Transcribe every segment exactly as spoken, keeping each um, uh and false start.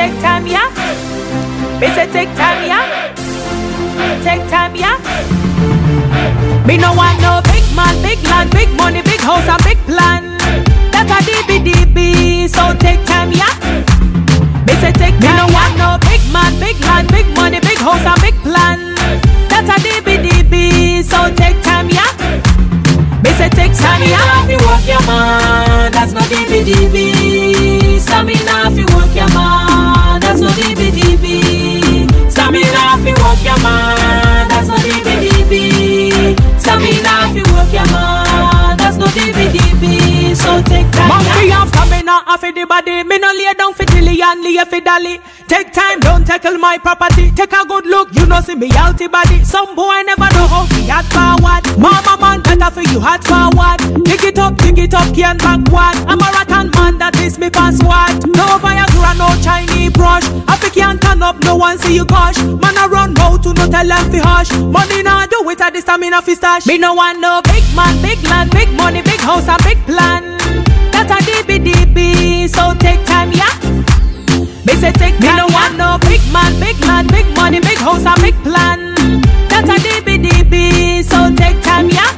take time, yeah. Me say take time, yeah. Take time, yeah. Me no want no big man, big land, big money, big house and big plan. That a D B D B, so take time, yeah. Me say take time. Me no want no big man, big land, big money, big house and big plan. That a D B D B, so take time, yeah. Me say take time, yeah. If you work your man, that's not D B D B. Stamina if you work your man, that's not D B D B. Stamina if you work your man, that's not D B D B. Stamina if you work your man, that's not D B D B. So take time, Monkey yeah. have stamina off the body. Me no lay down for dilly and lay for dolly. Take time, don't tackle my property. Take a good look, you know see me healthy body. Some boy never know how to hot forward. Mama man better for you hot forward. Dig it up, dig it up, can't backward. I'm a rattan man, that is me password. No Viagra, no Chinese brush. If you can't turn up, no one see you gush. Man I run mouth to no tell them fi hush. Money nah do it at the stamina fi stash. Me no want no big man, big land, big money, big house and big plan. That a D B D B, so take time, yeah. Me say take time. Me no want no big man, big land, big money, big house and big plan. That a D B D B, so take time, yeah.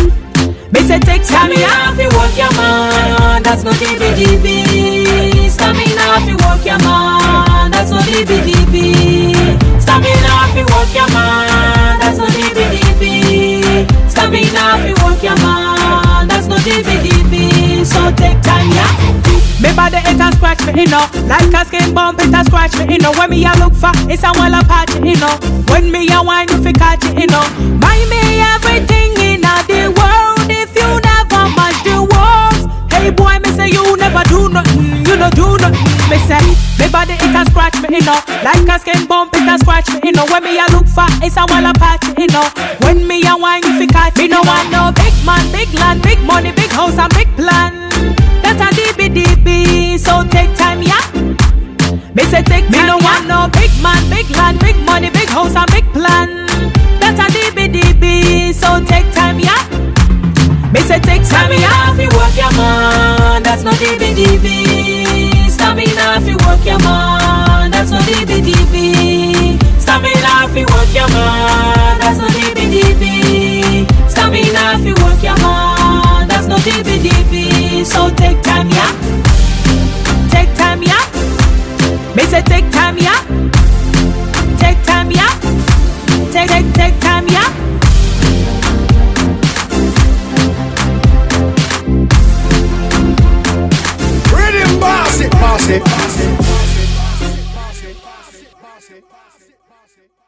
Me say take time, yeah. Stamina if you work your man, that's not D B D B. Stamina if you work your man, that's not D B D B. Stamina if you work your man, that's not D B D B. Stamina if you work your man, that's not D B D B. So take time, yeah. Me body it a scratch me, you know. Like a skin bump, it a scratch me, you know. When me a look for, it's a wall of patch, you know. When me a wine, you fi catch it, you know. Buy me everything in the world if you never match the walls. Hey boy, me say you never do nothing, you no do nothing. Me say, me body it a scratch me, you know. Like a skin bump, it a scratch me, you know. When me a look for, it's a wall of patch, you know. When me a wine, you fi catch it. Me no want no big man, big land, big money, big house and big plan. That a D B D B, so take time, yeah. Me say take time. Me no want no big man, big land, big money, big house and big plan. That a D B D B, so take time, yeah. Me say take time, yeah. Stamina if you work your man, that's not D B D B. Stamina if you work your man, that's not D B D B. Stamina if you work your man, that's not D B D B. Stamina if you work your man, that's not D B D B. So take time, yeah. Take time, yeah. Me say take time, yeah. Take time, yeah. Take, take, take time, yeah. Rhythm boss it, boss it.